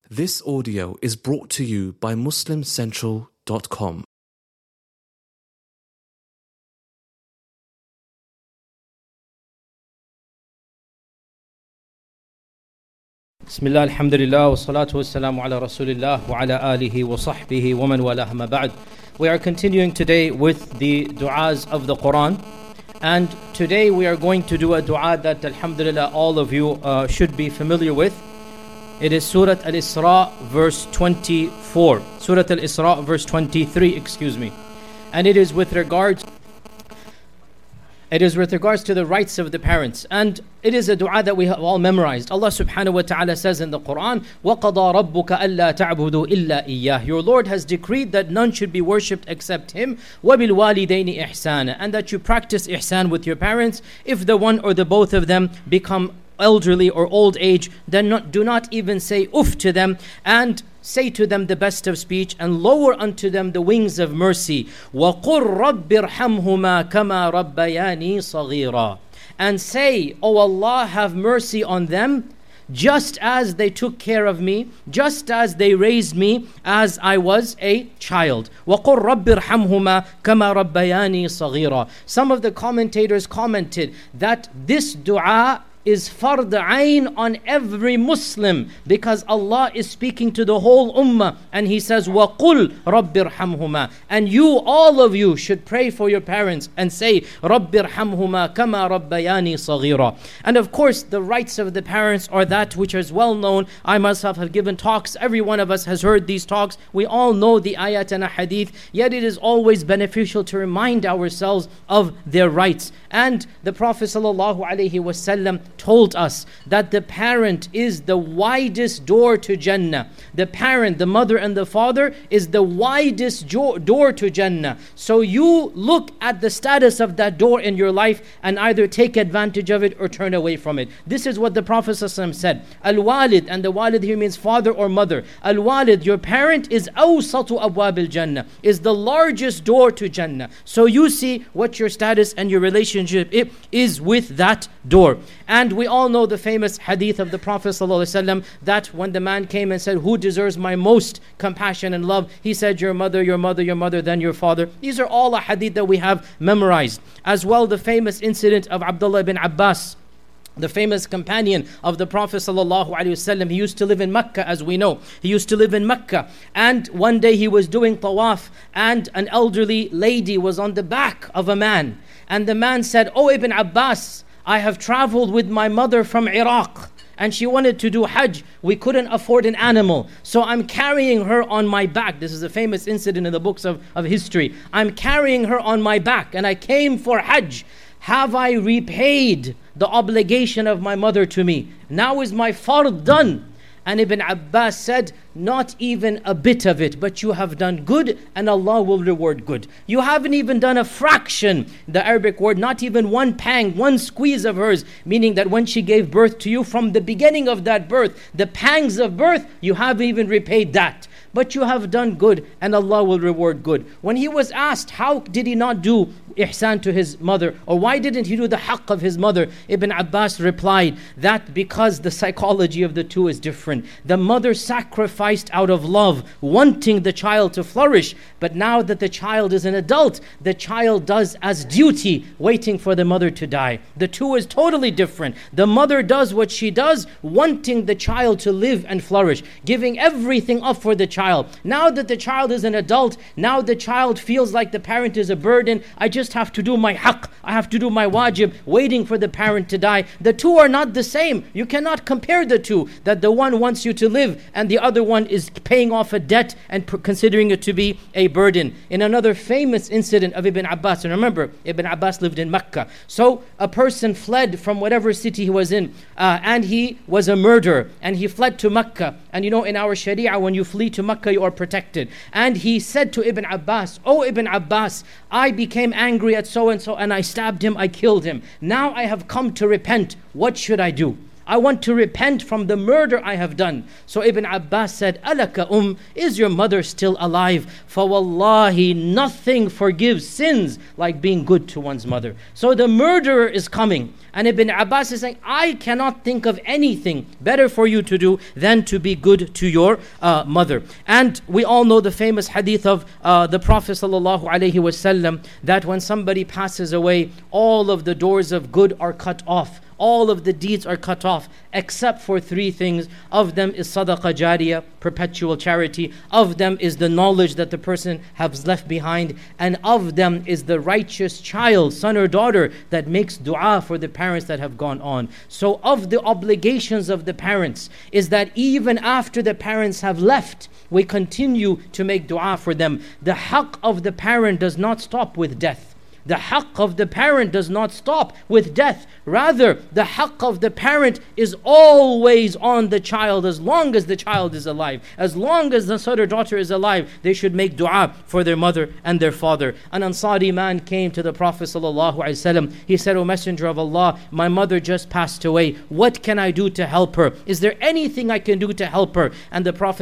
This audio is brought to you by MuslimCentral.com. Bismillah, alhamdulillah, wa salatu wa salamu ala rasulillah wa ala alihi wa sahbihi wa man walah ma ba'd. We are continuing today with the du'as of the Quran. And today we are going to do a du'a that alhamdulillah all of you should be familiar with. It is Surah Al-Isra verse 24. Surah Al-Isra verse 23, And it is with regards to the rights of the parents. And it is a dua that we have all memorized. Allah subhanahu wa ta'ala says in the Quran, وَقَضَى رَبُّكَ أَلَّا تَعْبُدُوا إِلَّا إِيَّاهِ. Your Lord has decreed that none should be worshipped except Him. وَبِالْوَالِدَيْنِ إِحْسَانًا. And that you practice ihsan with your parents. If the one or the both of them become elderly or old age, then do not even say uff to them, and say to them the best of speech, and lower unto them the wings of mercy. وَقُلْ رَبِّ ارْحَمْهُمَا كَمَا رَبَّيَانِي صَغِيرًا. And say, O Allah, have mercy on them, just as they took care of me, just as they raised me as I was a child. وَقُلْ رَبِّ ارْحَمْهُمَا كَمَا رَبَّيَانِي صَغِيرًا. Some of the commentators commented that this dua is fard ayn on every Muslim, because Allah is speaking to the whole ummah, and He says, وَقُلْ رَبِّ ارْحَمْهُمَا. And you, all of you, should pray for your parents and say, رَبِّ ارْحَمْهُمَا كَمَا رَبَّيَانِي صَغِيرًا. And of course, the rights of the parents are that which is well known. I myself have given talks. Every one of us has heard these talks. We all know the ayat and hadith, yet it is always beneficial to remind ourselves of their rights. And the Prophet ﷺ told us that the parent is the widest door to Jannah. The parent, the mother and the father, is the widest door to Jannah. So you look at the status of that door in your life and either take advantage of it or turn away from it. This is what the Prophet ﷺ said. Al-Walid, and the Walid here means father or mother. Al-Walid, your parent, is awsatu abwab al-Jannah, is the largest door to Jannah. So you see what your status and your relationship is with that door. And we all know the famous hadith of the Prophet ﷺ, that when the man came and said, who deserves my most compassion and love? He said, your mother, your mother, your mother, then your father. These are all a hadith that we have memorized. As well, the famous incident of Abdullah ibn Abbas, the famous companion of the Prophet ﷺ. He used to live in Mecca, as we know. He used to live in Mecca. And one day he was doing tawaf, and an elderly lady was on the back of a man. And the man said, "Oh, Ibn Abbas, I have traveled with my mother from Iraq, and she wanted to do Hajj. We couldn't afford an animal, so I'm carrying her on my back." This is a famous incident in the books of history. "I'm carrying her on my back, and I came for Hajj. Have I repaid the obligation of my mother to me? Now is my fard done?" And Ibn Abbas said, "Not even a bit of it, but you have done good, and Allah will reward good. You haven't even done a fraction," the Arabic word, not even one pang, one squeeze of hers, meaning that when she gave birth to you, from the beginning of that birth, the pangs of birth, you haven't even repaid that. But you have done good, and Allah will reward good. When he was asked, how did he not do ihsan to his mother, or why didn't he do the haqq of his mother, Ibn Abbas replied that because the psychology of the two is different. The mother sacrificed out of love, wanting the child to flourish, but now that the child is an adult, the child does as duty, waiting for the mother to die. The two is totally different. The mother does what she does, wanting the child to live and flourish, giving everything up for the child. Now that the child is an adult, now the child feels like the parent is a burden. I just have to do my haqq, I have to do my wajib, waiting for the parent to die. The two are not the same. You cannot compare the two, that the one wants you to live and the other one is paying off a debt and considering it to be a burden. In another famous incident of Ibn Abbas, and remember, Ibn Abbas lived in Mecca. So a person fled from whatever city he was in, and he was a murderer, and he fled to Mecca. And you know, in our Sharia, when you flee to Mecca, you are protected. And he said to Ibn Abbas, "Oh Ibn Abbas, I became angry at so and so, and I stabbed him, I killed him. Now I have come to repent. What should I do? I want to repent from the murder I have done. So Ibn Abbas said, Alaka is your mother still alive? فَوَاللَّهِ nothing forgives sins like being good to one's mother. So the murderer is coming. And Ibn Abbas is saying, I cannot think of anything better for you to do than to be good to your mother. And we all know the famous hadith of the Prophet ﷺ, that when somebody passes away, all of the doors of good are cut off. All of the deeds are cut off except for three things. Of them is sadaqah jariyah, perpetual charity. Of them is the knowledge that the person has left behind. And of them is the righteous child, son or daughter, that makes dua for the parents that have gone on. So of the obligations of the parents is that even after the parents have left, we continue to make dua for them. The haqq of the parent does not stop with death. The haqq of the parent does not stop with death. Rather, the haqq of the parent is always on the child as long as the child is alive. As long as the son or daughter is alive, they should make dua for their mother and their father. An Ansari man came to the Prophet ﷺ. He said, O Messenger of Allah, my mother just passed away. What can I do to help her? Is there anything I can do to help her? And the Prophet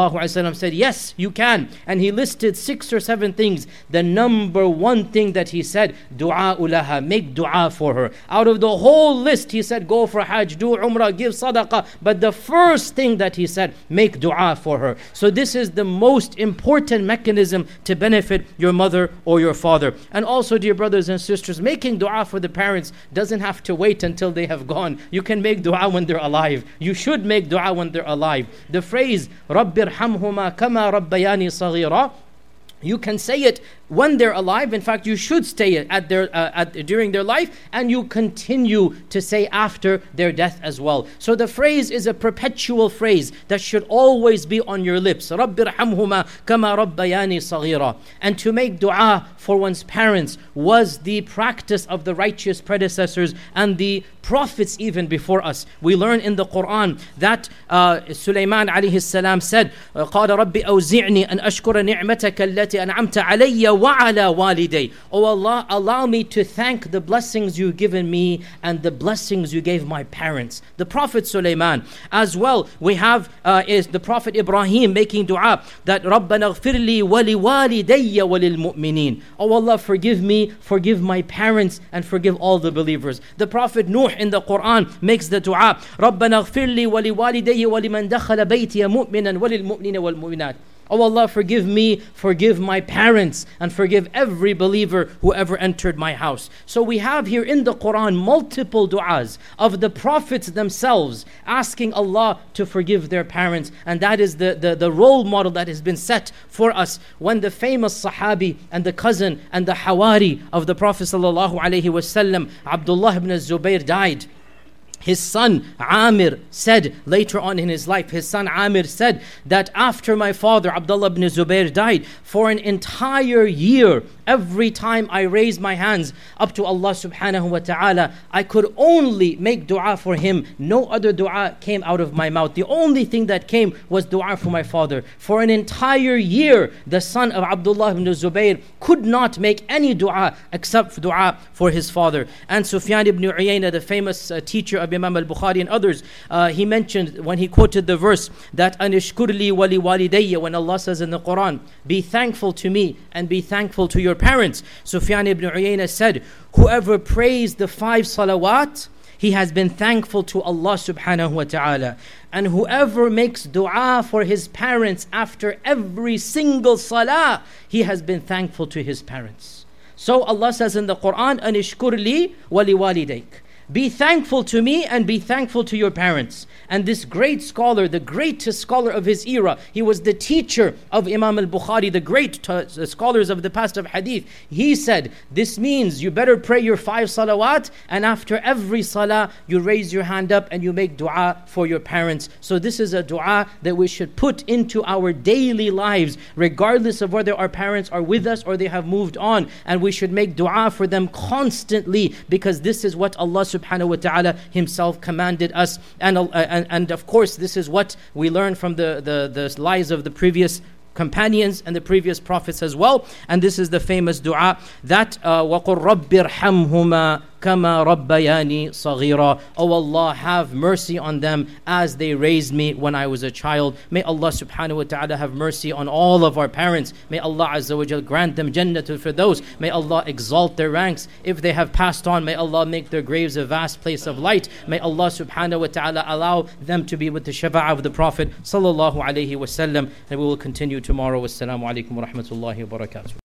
ﷺ said, yes, you can. And he listed 6 or 7 things. The number one thing that he said, dua ulaha, make dua for her. Out of the whole list, he said, go for hajj, do umrah, give sadaqah. But the first thing that he said, make dua for her. So this is the most important mechanism to benefit your mother or your father. And also, dear brothers and sisters, making dua for the parents doesn't have to wait until they have gone. You can make dua when they're alive. You should make dua when they're alive. The phrase, رَبِّ ارْحَمْهُمَا كَمَا رَبَّيَانِي صَغِيرًا, you can say it when they're alive. In fact, you should say it during their life, and you continue to say after their death as well. So the phrase is a perpetual phrase that should always be on your lips. رَبِّ ارْحَمْهُمَا كَمَا رَبَّيَانِي صَغِيرًا. And to make dua for one's parents was the practice of the righteous predecessors and the prophets even before us. We learn in the Quran that Sulaiman alayhi salam said, قَالَ رَبِّ أَوْزِعْنِي أَنْ أَشْكُرَ نِعْمَتَكَ الَّتِي أَنْعَمْتَ عَلَيَّ وَعَلَى وَالِدَيْ. Oh Allah, allow me to thank the blessings you've given me and the blessings you gave my parents. The Prophet Sulaiman. As well, we have is the Prophet Ibrahim making dua that رَبَّنَا اغْفِرْ لِي وَلِوَالِدَيَّ وَلِلْمُؤْمِنِينَ. Oh Allah, forgive me, forgive my parents, and forgive all the believers. The Prophet Nuh in the Quran makes the dua رَبَّنَا اغْفِرْ لِي وَلِوَالِدَيَّ وَلِمَنْ دَخَلَ بَيْتِيَ مُؤْمِنًا وَلِلْمُؤْمِنِينَ وَالْمُؤْمِنَاتِ. Oh Allah, forgive me, forgive my parents, and forgive every believer who ever entered my house. So we have here in the Quran multiple du'as of the prophets themselves asking Allah to forgive their parents. And that is the role model that has been set for us. When the famous Sahabi and the cousin and the Hawari of the Prophet ﷺ, Abdullah ibn Zubayr, died, his son Amir said later on in his life, his son Amir said that after my father Abdullah ibn Zubayr died, for an entire year, every time I raised my hands up to Allah subhanahu wa ta'ala, I could only make dua for him. No other dua came out of my mouth. The only thing that came was dua for my father. For an entire year, the son of Abdullah ibn Zubayr could not make any dua except dua for his father. And Sufyan ibn Uyayna, the famous teacher of Imam al-Bukhari and others, he mentioned when he quoted the verse that anishkurli wali walidayya, when Allah says in the Quran, be thankful to me and be thankful to your parents. Sufyan ibn Uyayna said, whoever prays the 5 salawat, he has been thankful to Allah subhanahu wa ta'ala. And whoever makes dua for his parents after every single salah, he has been thankful to his parents. So Allah says in the Quran, anishkurli wali walidayk. Be thankful to me and be thankful to your parents. And this great scholar, the greatest scholar of his era, he was the teacher of Imam al-Bukhari, the great scholars of the past of hadith. He said, this means you better pray your 5 salawat, and after every salah, you raise your hand up and you make dua for your parents. So this is a dua that we should put into our daily lives, regardless of whether our parents are with us or they have moved on. And we should make dua for them constantly, because this is what Allah subhanahu wa ta'ala himself commanded us. And of course, this is what we learn from the lives of the previous companions and the previous prophets as well. And this is the famous dua that وَقُلْ رَبِّ ارْحَمْهُمَا كما ربياني صغيرا. O Allah, have mercy on them as they raised me when I was a child. May Allah subhanahu wa ta'ala have mercy on all of our parents. May Allah azza wa jal grant them Jannatul Firdaus. May Allah exalt their ranks. If they have passed on, may Allah make their graves a vast place of light. May Allah subhanahu wa ta'ala allow them to be with the shafa'ah of the Prophet sallallahu alayhi wa sallam. And we will continue tomorrow. Wassalamu alaikum wa rahmatullahi wa barakatuh.